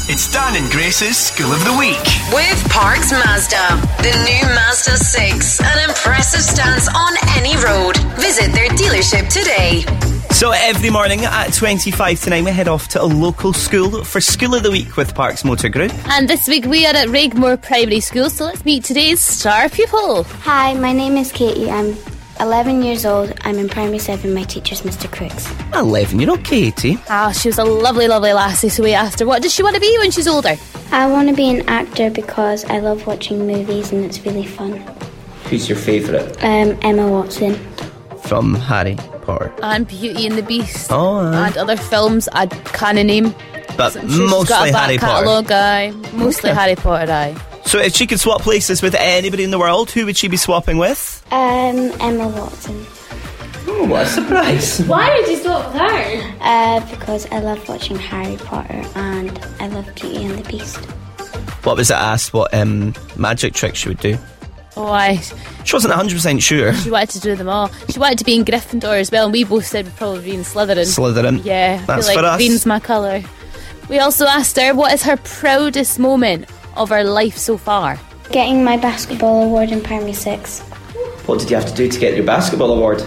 It's Dan and Grace's School of the Week. With Parks Mazda. The new Mazda 6. An impressive stance on any road. Visit their dealership today. So every morning at 25 to 9 we head off to a local school for School of the Week with Parks Motor Group. And this week we are at Regmore Primary School, so let's meet today's star pupil. Hi, my name is Katie. I'm 11 years old. I'm in primary 7. My teacher's Mr. Crooks. 11-year-old Katie. She was a lovely, lovely lassie, so we asked her, what does she want to be when she's older? I want to be an actor because I love watching movies and it's really fun. Who's your favourite? Emma Watson. From Harry Potter. And Beauty and the Beast. Oh, aye. And other films I can't name. But I'm sure mostly she's got a back Harry catalogue, Potter. Mostly Harry Potter, aye. So if she could swap places with anybody in the world, who would she be swapping with? Emma Watson. Oh, what a surprise. Why did you swap with her? Because I love watching Harry Potter and I love Beauty and the Beast. What was it asked? What magic trick she would do? Oh, aye. She wasn't 100% sure. She wanted to do them all. She wanted to be in Gryffindor as well, and we both said we'd probably be in Slytherin. Slytherin. Yeah, That's I feel for like us. green's my colour. We also asked her, what is her proudest moment of her life so far? Getting my basketball award in primary 6. What did you have to do to get your basketball award?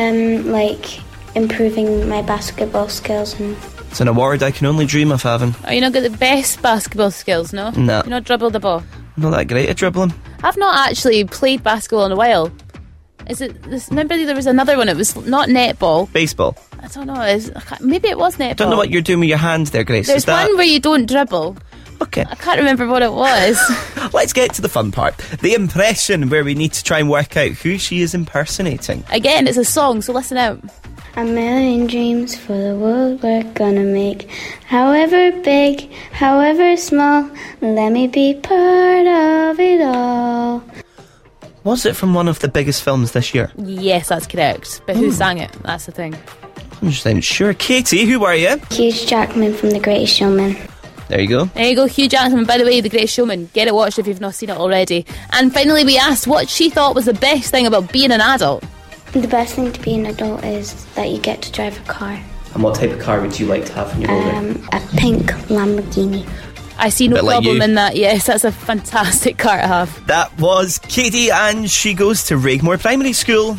Like improving my basketball skills and... It's an award I can only dream of having. Oh, you not got the best basketball skills, no? No. You not dribble the ball? I'm not that great at dribbling. I've not actually played basketball in a while. Is it this? Remember there was another one, it was not netball. Baseball. I don't know, maybe it was netball. I don't know what you're doing with your hands there, Grace. There's Is that... one where you don't dribble. Okay. I can't remember what it was. Let's get to the fun part. The impression, where we need to try and work out who she is impersonating. Again, it's a song, so listen out. A million dreams for the world we're gonna make. However big, however small, let me be part of it all. Was it from one of the biggest films this year? Yes, that's correct. But who sang it? That's the thing. 100% sure. Katie, who were you? Hugh Jackman from The Greatest Showman. There you go. There you go, Hugh Jackman. By the way, The Greatest Showman. Get it watched if you've not seen it already. And finally, we asked what she thought was the best thing about being an adult. The best thing to be an adult is that you get to drive a car. And what type of car would you like to have when you're older? A pink Lamborghini. I see no Bit like problem you. in that. Yes, that's a fantastic car to have. That was Katie, and she goes to Regmore Primary School.